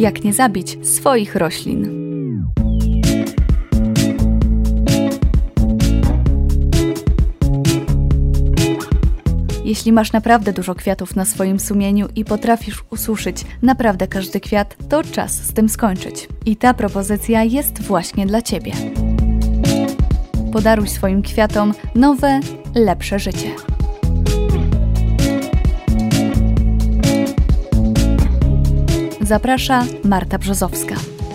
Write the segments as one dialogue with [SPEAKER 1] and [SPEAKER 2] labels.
[SPEAKER 1] Jak nie zabić swoich roślin. Jeśli masz naprawdę dużo kwiatów na swoim sumieniu i potrafisz ususzyć naprawdę każdy kwiat, to czas z tym skończyć. I ta propozycja jest właśnie dla Ciebie. Podaruj swoim kwiatom nowe, lepsze życie. Zaprasza Marta Brzozowska.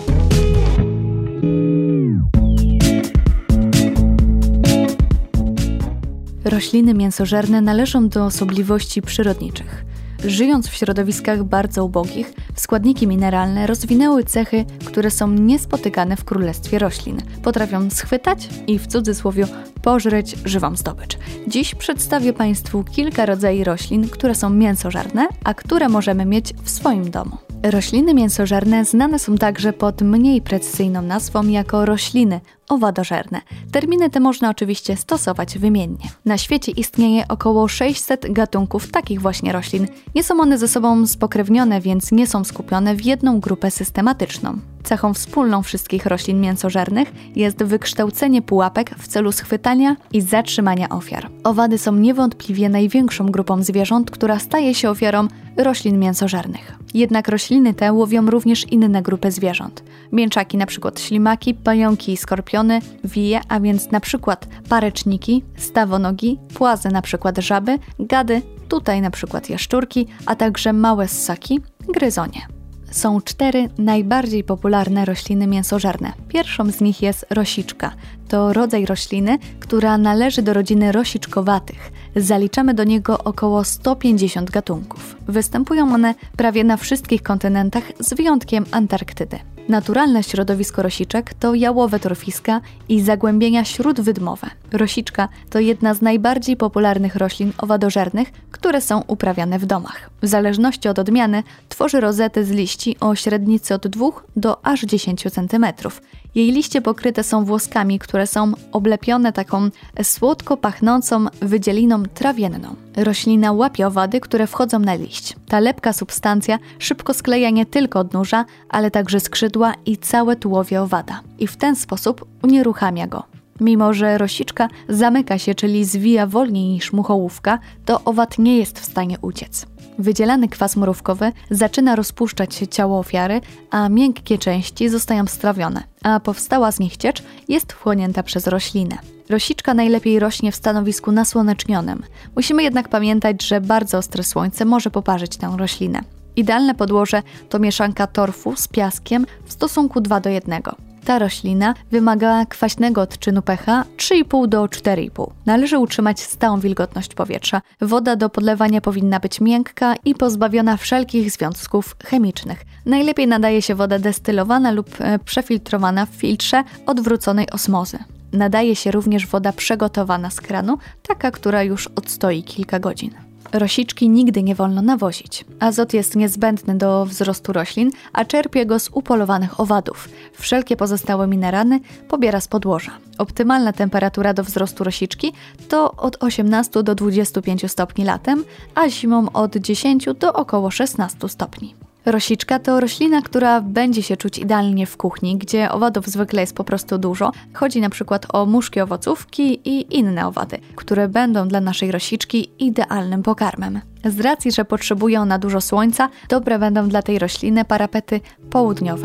[SPEAKER 1] Rośliny mięsożerne należą do osobliwości przyrodniczych. Żyjąc w środowiskach bardzo ubogich, składniki mineralne rozwinęły cechy, które są niespotykane w królestwie roślin. Potrafią schwytać i w cudzysłowie pożreć żywą zdobycz. Dziś przedstawię Państwu kilka rodzajów roślin, które są mięsożerne, a które możemy mieć w swoim domu. Rośliny mięsożerne znane są także pod mniej precyzyjną nazwą jako rośliny owadożerne. Terminy te można oczywiście stosować wymiennie. Na świecie istnieje około 600 gatunków takich właśnie roślin. Nie są one ze sobą spokrewnione, więc nie są skupione w jedną grupę systematyczną. Cechą wspólną wszystkich roślin mięsożernych jest wykształcenie pułapek w celu schwytania i zatrzymania ofiar. Owady są niewątpliwie największą grupą zwierząt, która staje się ofiarą roślin mięsożernych. Jednak rośliny te łowią również inne grupy zwierząt. Mięczaki, np. ślimaki, pająki i skorpiony, wije, a więc np. pareczniki, stawonogi, płazy, np. żaby, gady, tutaj np. jaszczurki, a także małe ssaki, gryzonie. Są 4 najbardziej popularne rośliny mięsożerne. Pierwszą z nich jest rosiczka. To rodzaj rośliny, która należy do rodziny rosiczkowatych. Zaliczamy do niego około 150 gatunków. Występują one prawie na wszystkich kontynentach z wyjątkiem Antarktydy. Naturalne środowisko rosiczek to jałowe torfiska i zagłębienia śródwydmowe. Rosiczka to jedna z najbardziej popularnych roślin owadożernych, które są uprawiane w domach. W zależności od odmiany tworzy rozety z liści o średnicy od 2 do aż 10 cm. Jej liście pokryte są włoskami, które są oblepione taką słodko pachnącą wydzieliną trawienną. Roślina łapie owady, które wchodzą na liść. Ta lepka substancja szybko skleja nie tylko odnóża, ale także skrzydła i całe tułowie owada. I w ten sposób unieruchamia go. Mimo że rosiczka zamyka się, czyli zwija wolniej niż muchołówka, to owad nie jest w stanie uciec. Wydzielany kwas mrówkowy zaczyna rozpuszczać się ciało ofiary, a miękkie części zostają strawione, a powstała z nich ciecz jest wchłonięta przez roślinę. Rosiczka najlepiej rośnie w stanowisku nasłonecznionym. Musimy jednak pamiętać, że bardzo ostre słońce może poparzyć tę roślinę. Idealne podłoże to mieszanka torfu z piaskiem w stosunku 2:1. Ta roślina wymaga kwaśnego odczynu pH 3,5 do 4,5. Należy utrzymać stałą wilgotność powietrza. Woda do podlewania powinna być miękka i pozbawiona wszelkich związków chemicznych. Najlepiej nadaje się woda destylowana lub przefiltrowana w filtrze odwróconej osmozy. Nadaje się również woda przygotowana z kranu, taka, która już odstoi kilka godzin. Rosiczki nigdy nie wolno nawozić. Azot jest niezbędny do wzrostu roślin, a czerpie go z upolowanych owadów. Wszelkie pozostałe minerały pobiera z podłoża. Optymalna temperatura do wzrostu rosiczki to od 18 do 25 stopni latem, a zimą od 10 do około 16 stopni. Rosiczka to roślina, która będzie się czuć idealnie w kuchni, gdzie owadów zwykle jest po prostu dużo. Chodzi na przykład o muszki owocówki i inne owady, które będą dla naszej rosiczki idealnym pokarmem. Z racji, że potrzebuje ona dużo słońca, dobre będą dla tej rośliny parapety południowe.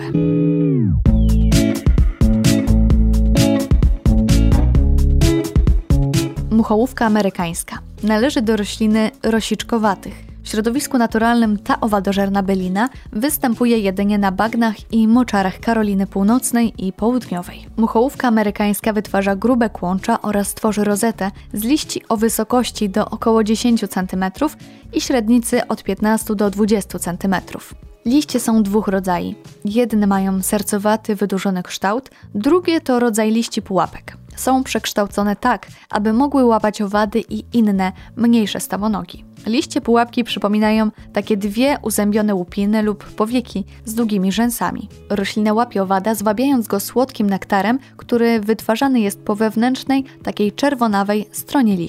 [SPEAKER 1] Muchołówka amerykańska. Należy do rośliny rosiczkowatych. W środowisku naturalnym ta owadożerna bylina występuje jedynie na bagnach i moczarach Karoliny Północnej i Południowej. Muchołówka amerykańska wytwarza grube kłącza oraz tworzy rozetę z liści o wysokości do około 10 cm i średnicy od 15 do 20 cm. Liście są 2 rodzajów. Jedne mają sercowaty, wydłużony kształt, drugie to rodzaj liści pułapek. Są przekształcone tak, aby mogły łapać owady i inne, mniejsze stawonogi. Liście pułapki przypominają takie 2 uzębione łupiny lub powieki z długimi rzęsami. Roślina łapie owada, zwabiając go słodkim nektarem, który wytwarzany jest po wewnętrznej, takiej czerwonawej stronie liści.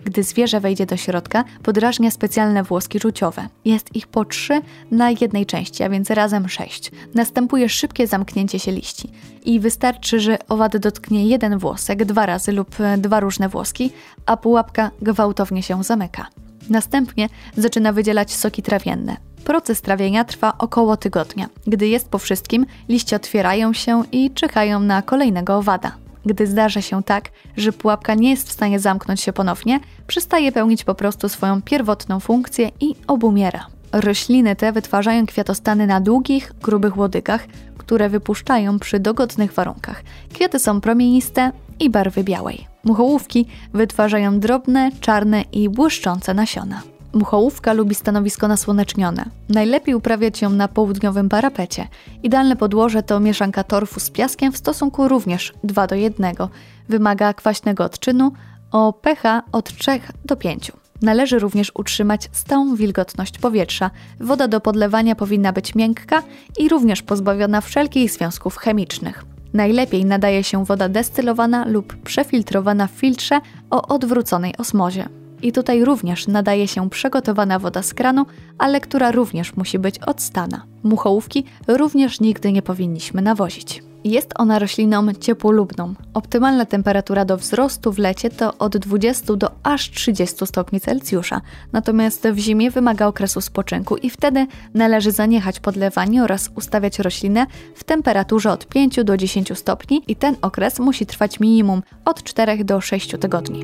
[SPEAKER 1] Gdy zwierzę wejdzie do środka, podrażnia specjalne włoski czuciowe. Jest ich po 3 na jednej części, a więc razem 6. Następuje szybkie zamknięcie się liści. I wystarczy, że owad dotknie jeden włosek 2 razy lub 2 różne włoski, a pułapka gwałtownie się zamyka. Następnie zaczyna wydzielać soki trawienne. Proces trawienia trwa około tygodnia. Gdy jest po wszystkim, liście otwierają się i czekają na kolejnego owada. Gdy zdarza się tak, że pułapka nie jest w stanie zamknąć się ponownie, przestaje pełnić po prostu swoją pierwotną funkcję i obumiera. Rośliny te wytwarzają kwiatostany na długich, grubych łodygach, które wypuszczają przy dogodnych warunkach. Kwiaty są promieniste i barwy białej. Muchołówki wytwarzają drobne, czarne i błyszczące nasiona. Muchołówka lubi stanowisko nasłonecznione. Najlepiej uprawiać ją na południowym parapecie. Idealne podłoże to mieszanka torfu z piaskiem w stosunku również 2:1. Wymaga kwaśnego odczynu o pH od 3 do 5. Należy również utrzymać stałą wilgotność powietrza. Woda do podlewania powinna być miękka i również pozbawiona wszelkich związków chemicznych. Najlepiej nadaje się woda destylowana lub przefiltrowana w filtrze o odwróconej osmozie. I tutaj również nadaje się przygotowana woda z kranu, ale która również musi być odstana. Muchołówki również nigdy nie powinniśmy nawozić. Jest ona rośliną ciepłolubną. Optymalna temperatura do wzrostu w lecie to od 20 do aż 30 stopni Celsjusza, natomiast w zimie wymaga okresu spoczynku i wtedy należy zaniechać podlewania oraz ustawiać roślinę w temperaturze od 5 do 10 stopni i ten okres musi trwać minimum od 4 do 6 tygodni.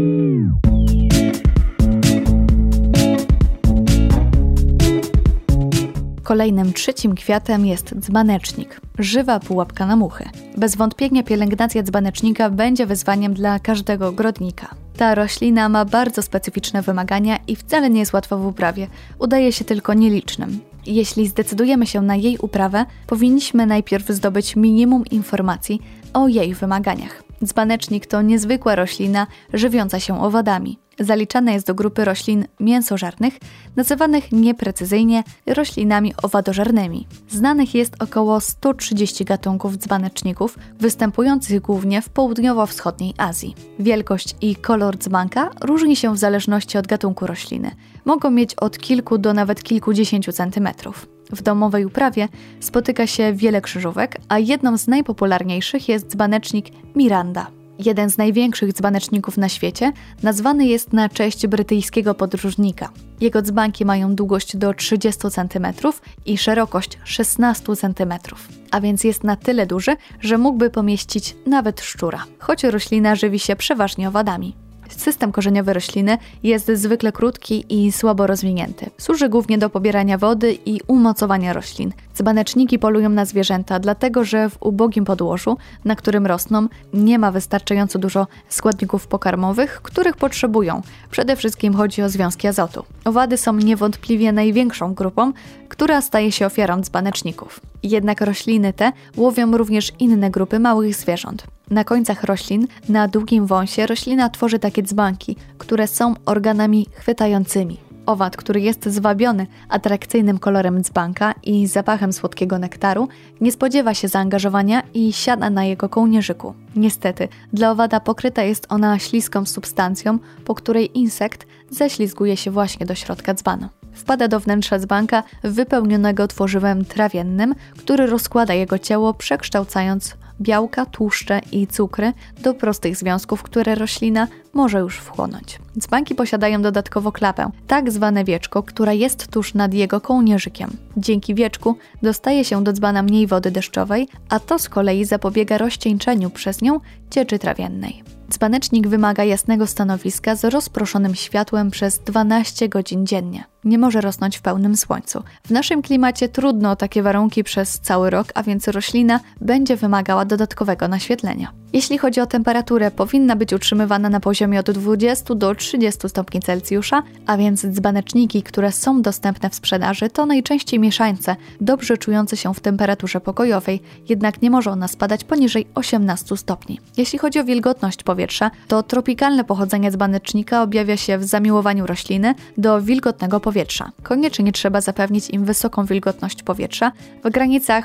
[SPEAKER 1] Kolejnym 3. kwiatem jest dzbanecznik, żywa pułapka na muchy. Bez wątpienia pielęgnacja dzbanecznika będzie wyzwaniem dla każdego ogrodnika. Ta roślina ma bardzo specyficzne wymagania i wcale nie jest łatwa w uprawie, udaje się tylko nielicznym. Jeśli zdecydujemy się na jej uprawę, powinniśmy najpierw zdobyć minimum informacji o jej wymaganiach. Dzbanecznik to niezwykła roślina żywiąca się owadami. Zaliczana jest do grupy roślin mięsożernych, nazywanych nieprecyzyjnie roślinami owadożernymi. Znanych jest około 130 gatunków dzbaneczników, występujących głównie w południowo-wschodniej Azji. Wielkość i kolor dzbanka różni się w zależności od gatunku rośliny. Mogą mieć od kilku do nawet kilkudziesięciu centymetrów. W domowej uprawie spotyka się wiele krzyżówek, a jedną z najpopularniejszych jest dzbanecznik Miranda. Jeden z największych dzbaneczników na świecie nazwany jest na cześć brytyjskiego podróżnika. Jego dzbanki mają długość do 30 cm i szerokość 16 cm, a więc jest na tyle duży, że mógłby pomieścić nawet szczura, choć roślina żywi się przeważnie owadami. System korzeniowy rośliny jest zwykle krótki i słabo rozwinięty. Służy głównie do pobierania wody i umocowania roślin. Dzbaneczniki polują na zwierzęta, dlatego że w ubogim podłożu, na którym rosną, nie ma wystarczająco dużo składników pokarmowych, których potrzebują. Przede wszystkim chodzi o związki azotu. Owady są niewątpliwie największą grupą, która staje się ofiarą dzbaneczników. Jednak rośliny te łowią również inne grupy małych zwierząt. Na końcach roślin, na długim wąsie, roślina tworzy takie dzbanki, które są organami chwytającymi. Owad, który jest zwabiony atrakcyjnym kolorem dzbanka i zapachem słodkiego nektaru, nie spodziewa się zaangażowania i siada na jego kołnierzyku. Niestety, dla owada pokryta jest ona śliską substancją, po której insekt ześlizguje się właśnie do środka dzbana. Wpada do wnętrza dzbanka wypełnionego tworzywem trawiennym, który rozkłada jego ciało, przekształcając białka, tłuszcze i cukry do prostych związków, które roślina może już wchłonąć. Dzbanki posiadają dodatkowo klapę, tak zwane wieczko, która jest tuż nad jego kołnierzykiem. Dzięki wieczku dostaje się do dzbana mniej wody deszczowej, a to z kolei zapobiega rozcieńczeniu przez nią cieczy trawiennej. Dzbanecznik wymaga jasnego stanowiska z rozproszonym światłem przez 12 godzin dziennie. Nie może rosnąć w pełnym słońcu. W naszym klimacie trudno o takie warunki przez cały rok, a więc roślina będzie wymagała dodatkowego naświetlenia. Jeśli chodzi o temperaturę, powinna być utrzymywana na poziomie od 20 do 30 stopni Celsjusza, a więc dzbaneczniki, które są dostępne w sprzedaży, to najczęściej mieszańce, dobrze czujące się w temperaturze pokojowej, jednak nie może ona spadać poniżej 18 stopni. Jeśli chodzi o wilgotność powietrza, powietrza, to tropikalne pochodzenie dzbanecznika objawia się w zamiłowaniu rośliny do wilgotnego powietrza. Koniecznie trzeba zapewnić im wysoką wilgotność powietrza w granicach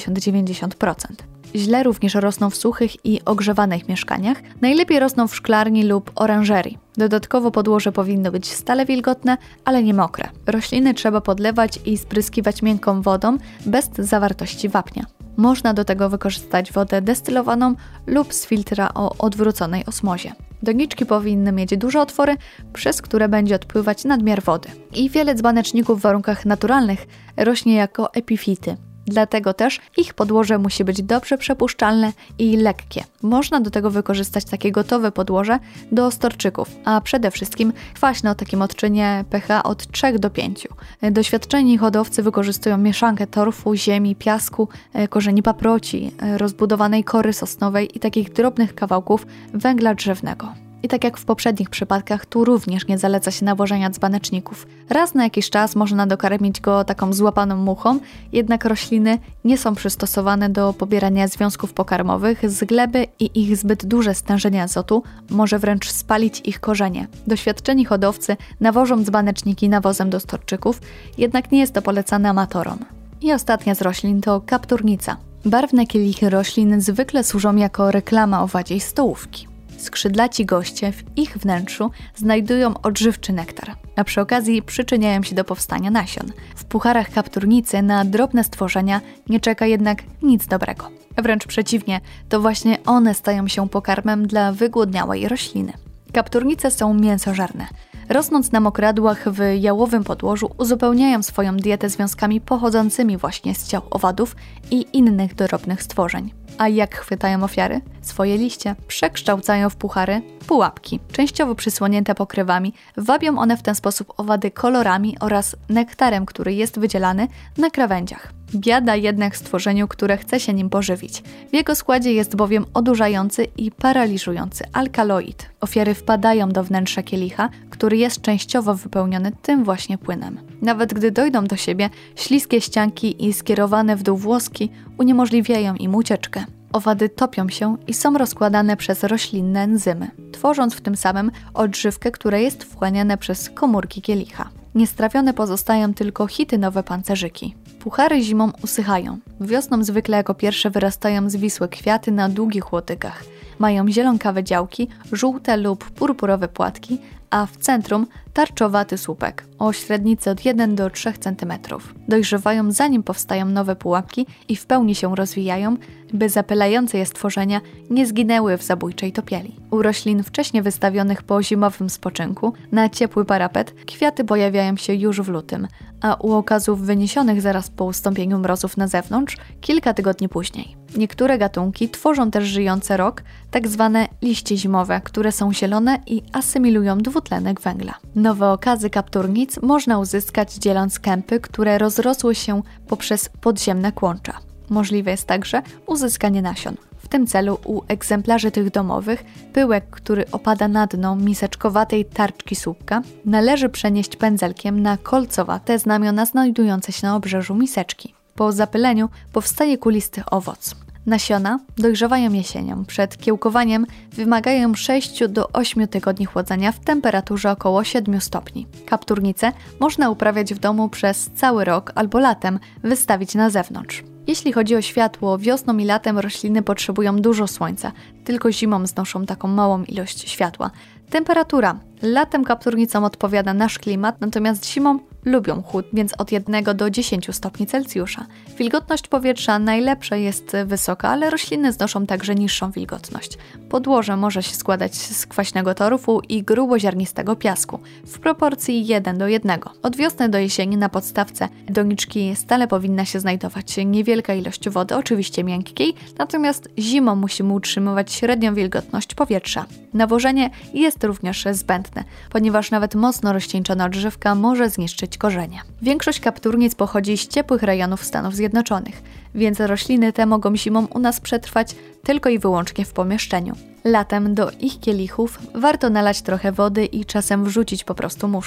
[SPEAKER 1] 80-90%. Źle również rosną w suchych i ogrzewanych mieszkaniach. Najlepiej rosną w szklarni lub oranżerii. Dodatkowo podłoże powinno być stale wilgotne, ale nie mokre. Rośliny trzeba podlewać i spryskiwać miękką wodą bez zawartości wapnia. Można do tego wykorzystać wodę destylowaną lub z filtra o odwróconej osmozie. Doniczki powinny mieć duże otwory, przez które będzie odpływać nadmiar wody. I wiele dzbaneczników w warunkach naturalnych rośnie jako epifity. Dlatego też ich podłoże musi być dobrze przepuszczalne i lekkie. Można do tego wykorzystać takie gotowe podłoże do storczyków, a przede wszystkim kwaśne o takim odczynie pH od 3 do 5. Doświadczeni hodowcy wykorzystują mieszankę torfu, ziemi, piasku, korzeni paproci, rozbudowanej kory sosnowej i takich drobnych kawałków węgla drzewnego. I tak jak w poprzednich przypadkach, tu również nie zaleca się nawożenia dzbaneczników. Raz na jakiś czas można dokarmić go taką złapaną muchą, jednak rośliny nie są przystosowane do pobierania związków pokarmowych z gleby i ich zbyt duże stężenie azotu może wręcz spalić ich korzenie. Doświadczeni hodowcy nawożą dzbaneczniki nawozem do storczyków, jednak nie jest to polecane amatorom. I ostatnia z roślin to kapturnica. Barwne kielichy roślin zwykle służą jako reklama owadziej stołówki. Skrzydlaci goście w ich wnętrzu znajdują odżywczy nektar, a przy okazji przyczyniają się do powstania nasion. W pucharach kapturnicy na drobne stworzenia nie czeka jednak nic dobrego. Wręcz przeciwnie, to właśnie one stają się pokarmem dla wygłodniałej rośliny. Kapturnice są mięsożerne. Rosnąc na mokradłach w jałowym podłożu, uzupełniają swoją dietę związkami pochodzącymi właśnie z ciał owadów i innych drobnych stworzeń. A jak chwytają ofiary? Swoje liście przekształcają w puchary pułapki, częściowo przysłonięte pokrywami. Wabią one w ten sposób owady kolorami oraz nektarem, który jest wydzielany na krawędziach. Biada jednak stworzeniu, które chce się nim pożywić. W jego składzie jest bowiem odurzający i paraliżujący alkaloid. Ofiary wpadają do wnętrza kielicha, który jest częściowo wypełniony tym właśnie płynem. Nawet gdy dojdą do siebie, śliskie ścianki i skierowane w dół włoski uniemożliwiają im ucieczkę. Owady topią się i są rozkładane przez roślinne enzymy, tworząc w tym samym odżywkę, która jest wchłaniana przez komórki kielicha. Niestrawione pozostają tylko chitynowe pancerzyki. Puchary zimą usychają. Wiosną zwykle jako pierwsze wyrastają zwisłe kwiaty na długich łotykach. Mają zielonkawe działki, żółte lub purpurowe płatki, a w centrum tarczowaty słupek o średnicy od 1 do 3 cm. Dojrzewają zanim powstają nowe pułapki i w pełni się rozwijają, by zapylające je stworzenia nie zginęły w zabójczej topieli. U roślin wcześniej wystawionych po zimowym spoczynku na ciepły parapet kwiaty pojawiają się już w lutym, a u okazów wyniesionych zaraz po ustąpieniu mrozów na zewnątrz kilka tygodni później. Niektóre gatunki tworzą też żyjące rok, tak zwane liście zimowe, które są zielone i asymilują dwutlenek węgla. Nowe okazy kapturnic można uzyskać dzieląc kępy, które rozrosły się poprzez podziemne kłącza. Możliwe jest także uzyskanie nasion. W tym celu u egzemplarzy tych domowych pyłek, który opada na dno miseczkowatej tarczki słupka, należy przenieść pędzelkiem na kolcowate znamiona znajdujące się na obrzeżu miseczki. Po zapyleniu powstaje kulisty owoc. Nasiona dojrzewają jesienią. Przed kiełkowaniem wymagają 6 do 8 tygodni chłodzenia w temperaturze około 7 stopni. Kapturnice można uprawiać w domu przez cały rok albo latem wystawić na zewnątrz. Jeśli chodzi o światło, wiosną i latem rośliny potrzebują dużo słońca, tylko zimą znoszą taką małą ilość światła. Temperatura. Latem kapturnicom odpowiada nasz klimat, natomiast zimą lubią chłód, więc od 1 do 10 stopni Celsjusza. Wilgotność powietrza najlepsza jest wysoka, ale rośliny znoszą także niższą wilgotność. Podłoże może się składać z kwaśnego torfu i gruboziarnistego piasku w proporcji 1 do 1. Od wiosny do jesieni na podstawce doniczki stale powinna się znajdować niewielka ilość wody, oczywiście miękkiej, natomiast zimą musimy utrzymywać średnią wilgotność powietrza. Nawożenie jest również zbędne, ponieważ nawet mocno rozcieńczona odżywka może zniszczyć korzenie. Większość kapturnic pochodzi z ciepłych rejonów Stanów Zjednoczonych, więc rośliny te mogą zimą u nas przetrwać tylko i wyłącznie w pomieszczeniu. Latem do ich kielichów warto nalać trochę wody i czasem wrzucić po prostu muszkę.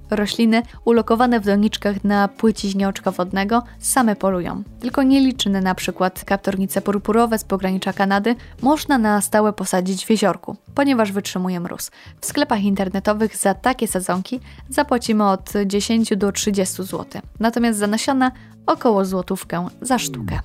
[SPEAKER 1] Rośliny ulokowane w doniczkach na płyciźnie oczka wodnego same polują. Tylko nieliczne, na przykład kaptornice purpurowe z pogranicza Kanady, można na stałe posadzić w jeziorku, ponieważ wytrzymują mróz. W sklepach internetowych za takie sadzonki zapłacimy od 10 do 30 zł. Natomiast za nasiona około złotówkę za sztukę.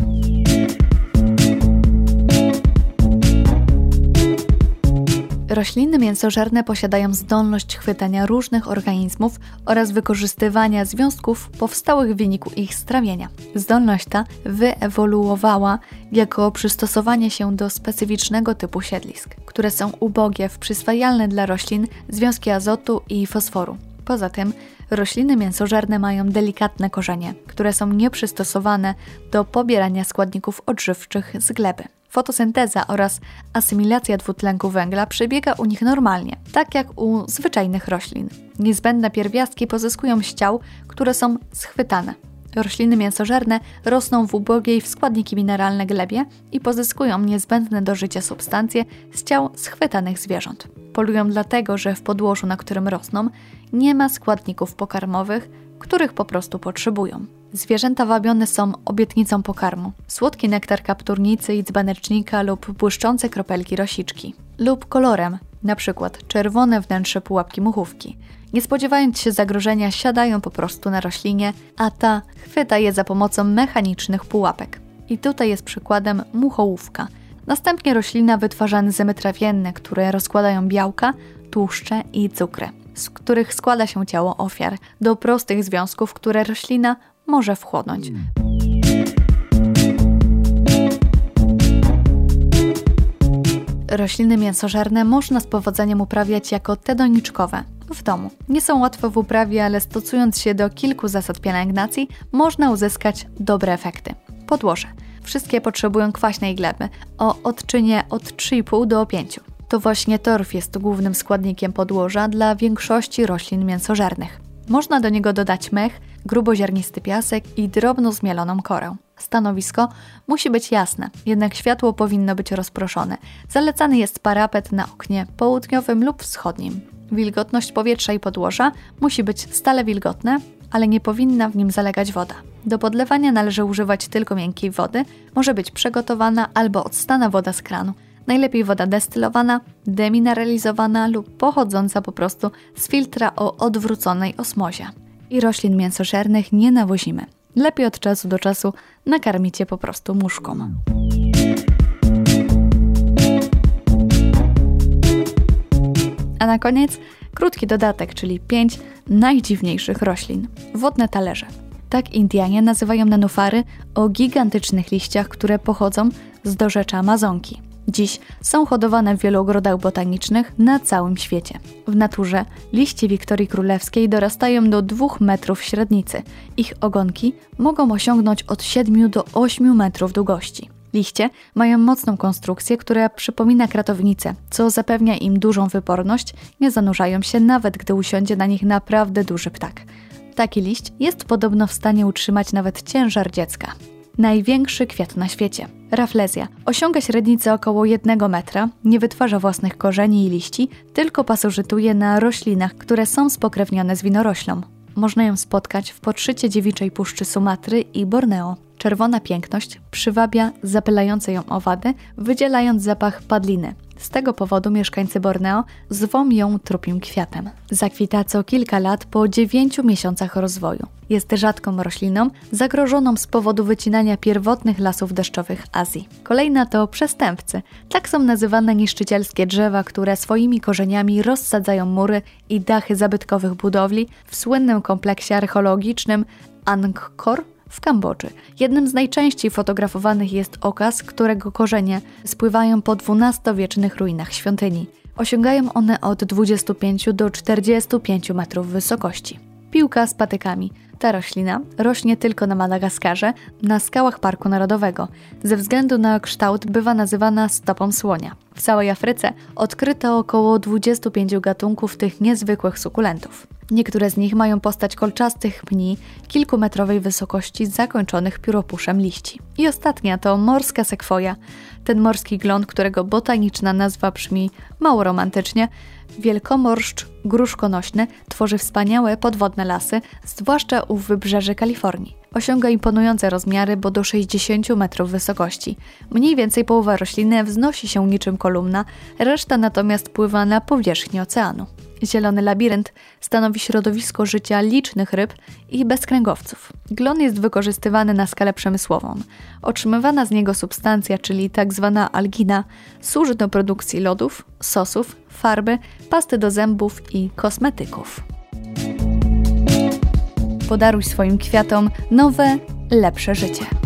[SPEAKER 1] Rośliny mięsożerne posiadają zdolność chwytania różnych organizmów oraz wykorzystywania związków powstałych w wyniku ich strawienia. Zdolność ta wyewoluowała jako przystosowanie się do specyficznego typu siedlisk, które są ubogie w przyswajalne dla roślin związki azotu i fosforu. Poza tym rośliny mięsożerne mają delikatne korzenie, które są nieprzystosowane do pobierania składników odżywczych z gleby. Fotosynteza oraz asymilacja dwutlenku węgla przebiega u nich normalnie, tak jak u zwyczajnych roślin. Niezbędne pierwiastki pozyskują z ciał, które są schwytane. Rośliny mięsożerne rosną w ubogiej w składniki mineralne glebie i pozyskują niezbędne do życia substancje z ciał schwytanych zwierząt. Polują dlatego, że w podłożu, na którym rosną, nie ma składników pokarmowych, których po prostu potrzebują. Zwierzęta wabione są obietnicą pokarmu. Słodki nektar kapturnicy i dzbanecznika lub błyszczące kropelki rosiczki. Lub kolorem, np. czerwone wnętrze pułapki muchówki. Nie spodziewając się zagrożenia, siadają po prostu na roślinie, a ta chwyta je za pomocą mechanicznych pułapek. I tutaj jest przykładem muchołówka. Następnie roślina wytwarza enzymy trawienne, które rozkładają białka, tłuszcze i cukry, z których składa się ciało ofiar, do prostych związków, które roślina może wchłonąć. Rośliny mięsożerne można z powodzeniem uprawiać jako te doniczkowe w domu. Nie są łatwe w uprawie, ale stosując się do kilku zasad pielęgnacji, można uzyskać dobre efekty. Podłoże. Wszystkie potrzebują kwaśnej gleby o odczynie od 3,5 do 5. To właśnie torf jest głównym składnikiem podłoża dla większości roślin mięsożernych. Można do niego dodać mech, gruboziarnisty piasek i drobno zmieloną korę. Stanowisko musi być jasne, jednak światło powinno być rozproszone. Zalecany jest parapet na oknie południowym lub wschodnim. Wilgotność powietrza i podłoża musi być stale wilgotne, ale nie powinna w nim zalegać woda. Do podlewania należy używać tylko miękkiej wody, może być przegotowana albo odstana woda z kranu. Najlepiej woda destylowana, demineralizowana lub pochodząca po prostu z filtra o odwróconej osmozie. I roślin mięsożernych nie nawozimy. Lepiej od czasu do czasu nakarmić je po prostu muszką. A na koniec krótki dodatek, czyli 5 najdziwniejszych roślin. Wodne talerze. Tak Indianie nazywają nenufary o gigantycznych liściach, które pochodzą z dorzecza Amazonki. Dziś są hodowane w wielu ogrodach botanicznych na całym świecie. W naturze liście Wiktorii Królewskiej dorastają do 2 metrów średnicy. Ich ogonki mogą osiągnąć od 7 do 8 metrów długości. Liście mają mocną konstrukcję, która przypomina kratownicę, co zapewnia im dużą wyporność, nie zanurzają się nawet gdy usiądzie na nich naprawdę duży ptak. Taki liść jest podobno w stanie utrzymać nawet ciężar dziecka. Największy kwiat na świecie. Rafflesia. Osiąga średnicę około 1 metra, nie wytwarza własnych korzeni i liści, tylko pasożytuje na roślinach, które są spokrewnione z winoroślą. Można ją spotkać w podszycie dziewiczej puszczy Sumatry i Borneo. Czerwona piękność przywabia zapylające ją owady, wydzielając zapach padliny. Z tego powodu mieszkańcy Borneo zwą ją trupim kwiatem. Zakwita co kilka lat po 9 miesiącach rozwoju. Jest rzadką rośliną zagrożoną z powodu wycinania pierwotnych lasów deszczowych Azji. Kolejna to przestępcy. Tak są nazywane niszczycielskie drzewa, które swoimi korzeniami rozsadzają mury i dachy zabytkowych budowli w słynnym kompleksie archeologicznym Angkor w Kambodży. Jednym z najczęściej fotografowanych jest okaz, którego korzenie spływają po XII-wiecznych ruinach świątyni. Osiągają one od 25 do 45 metrów wysokości. Piłka z patykami. Ta roślina rośnie tylko na Madagaskarze, na skałach Parku Narodowego. Ze względu na kształt bywa nazywana stopą słonia. W całej Afryce odkryto około 25 gatunków tych niezwykłych sukulentów. Niektóre z nich mają postać kolczastych pni kilkumetrowej wysokości zakończonych pióropuszem liści. I ostatnia to morska sekwoja. Ten morski glon, którego botaniczna nazwa brzmi mało romantycznie, Wielkomorszcz gruszkonośny tworzy wspaniałe podwodne lasy, zwłaszcza u wybrzeży Kalifornii. Osiąga imponujące rozmiary, bo do 60 metrów wysokości. Mniej więcej połowa rośliny wznosi się niczym kolumna, reszta natomiast pływa na powierzchni oceanu. Zielony labirynt stanowi środowisko życia licznych ryb i bezkręgowców. Glon jest wykorzystywany na skalę przemysłową. Otrzymywana z niego substancja, czyli tzw. algina, służy do produkcji lodów, sosów, farby, pasty do zębów i kosmetyków. Podaruj swoim kwiatom nowe, lepsze życie.